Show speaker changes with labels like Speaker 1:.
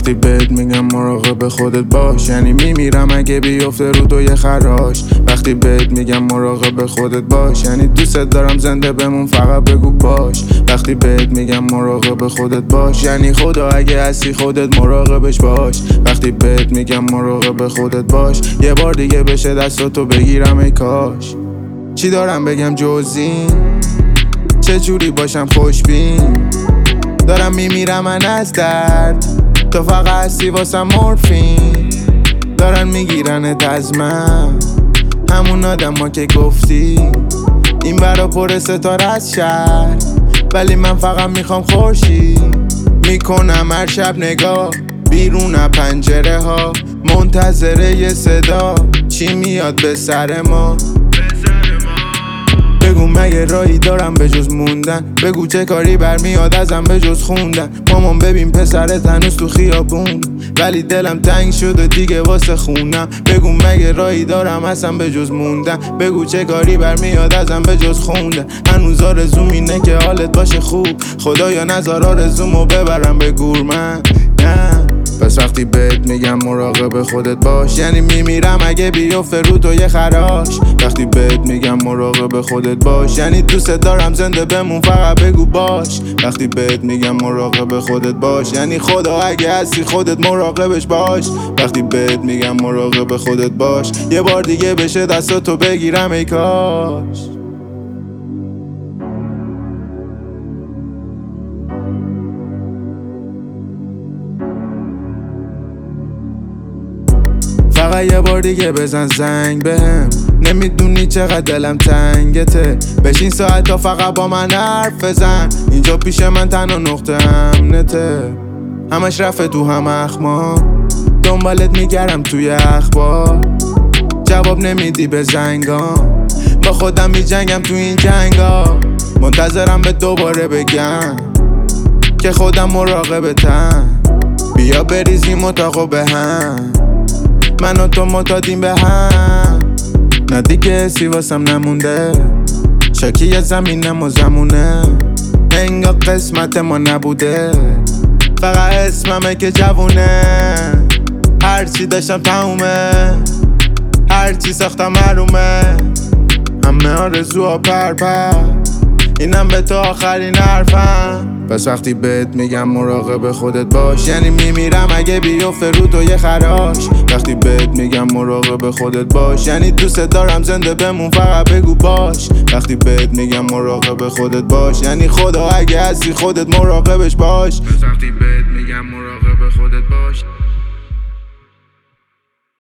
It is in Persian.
Speaker 1: وقتی بهت میگم مراقب خودت باش، یعنی میمیرم اگه بیفته رو تو یه خراش. وقتی بهت میگم مراقب خودت باش، یعنی دوست دارم زنده بمون فقط بگو باش. وقتی بهت میگم مراقب خودت باش، یعنی خدا اگه هستی خودت مراقبش باش. وقتی بهت میگم مراقب خودت باش، یه بار دیگه بشه دستاتو بگیرم ای کاش. چی دارم بگم جز این؟ چه جوری باشم خوشبین؟ دارم میمیرم من از درد، تو فقط هستی واسم مورفین. دارن میگیرنت از من، همون آدم ها که گفتی این برا پر ستاره از شهر، ولی من فقط میخوام خورشید. میکنم هر شب نگاه بیرون پنجره ها، منتظره یه صدا چی میاد به سر ما. بگو مگه راهی دارم به جز موندن؟ بگو چه کاری برمیاد ازم به جز خوندن؟ مامان ببین پسرت هنوز تو خیابون، ولی دلم تنگ شده دیگه واسه خونم. بگو مگه راهی دارم اصلا به جز موندن؟ بگو چه کاری برمیاد ازم به جز خوندن؟ هنوز آرزوم اینه که حالت باشه خوب، خدایا نذار آرزومو ببرم به گور من. نه پس وقتی بهت میگم مراقب خودت باش، یعنی میمیرم اگه بیفته رو تو یه خراش. وقتی بهت میگم مراقب خودت باش، یعنی دوست دارم زنده بمون فقط بگو باش. وقتی بهت میگم مراقب خودت باش، یعنی خدا اگه هستی خودت مراقبش باش. وقتی بهت میگم مراقب خودت باش، یه بار دیگه بشه دستاتو بگیرم ای کاش. فقط یه بار دیگه بزن زنگ بهم، نمیدونی چقدر دلم تنگته. بشین ساعت تا فقط با من حرف بزن، اینجا پیش من تنها نقطه امنته. همش رفته تو هم اخما، دنبالت میگردم توی اخبار، جواب نمیدی به زنگام. با خودم میجنگم تو این جنگا، منتظرم به دوباره بگم که خودم مراقبتم. بیا بریزیم اتاقو به هم، من و تو معتادیم به هم. نه دیگه حسی واسم نمونده، شاکی زمینم و زمونه. انگار قسمت ما نبوده، فقط اسممه که جوونه. هرچی داشتم تمومه، هرچی ساختم محرومه. همه آرزوها پر، اینم به تو آخرین حرفم. پس وقتی بهت میگم مراقب خودت باش، یعنی میمیرم اگه بیفته رو تو یه خراش. وقتی بهت میگم مراقب خودت باش، یعنی دوست دارم زنده بمون فقط بگو باش. وقتی بهت میگم مراقب خودت باش، یعنی خدا اگه هستی خودت مراقبش باش. پس وقتی بهت میگم مراقب خودت باش.